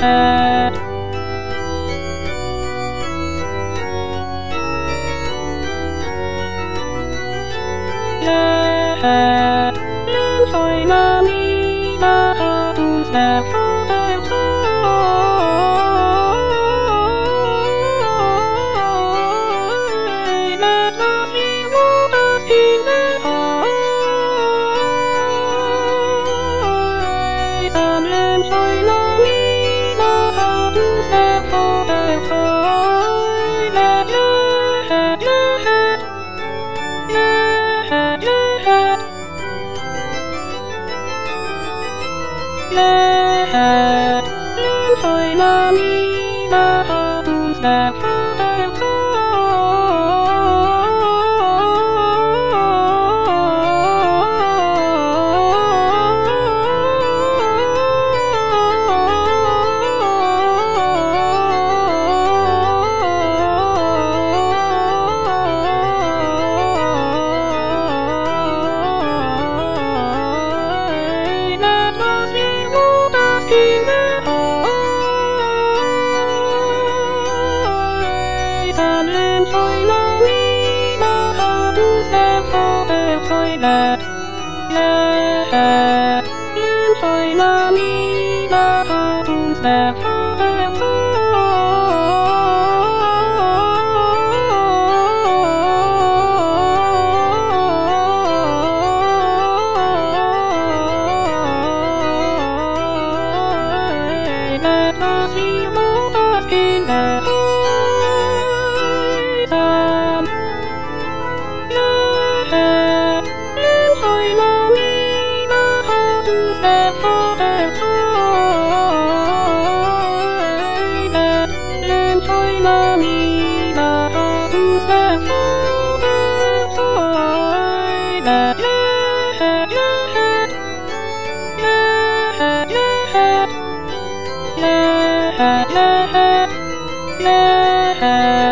Thôi mà mi mà tu sẽ không thể thôi mà mi mà tu sẽ không thể thôi mà mi mà tu sẽ không thể thôi là thôi mà mi mà tu sẽ không thể la